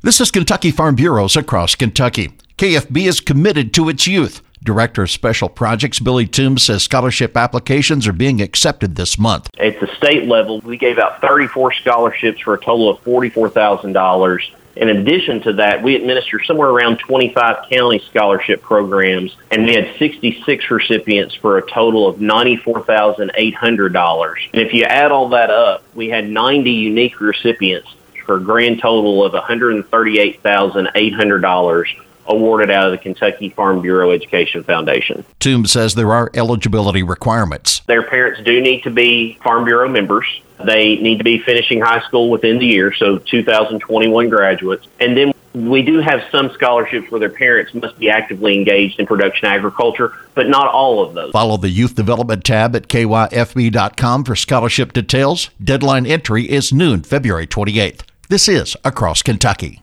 This is Kentucky Farm Bureaus across Kentucky. KFB is committed to its youth. Director of Special Projects Billy Toombs says scholarship applications are being accepted this month. At the state level, we gave out 34 scholarships for a total of $44,000. In addition to that, we administer somewhere around 25 county scholarship programs, and we had 66 recipients for a total of $94,800. And if you add all that up, we had 90 unique recipients for a grand total of $138,800 awarded out of the Kentucky Farm Bureau Education Foundation. Toombs says there are eligibility requirements. Their parents do need to be Farm Bureau members. They need to be finishing high school within the year, so 2021 graduates. And then we do have some scholarships where their parents must be actively engaged in production agriculture, but not all of those. Follow the Youth Development tab at kyfb.com for scholarship details. Deadline entry is noon, February 28th. This is Across Kentucky.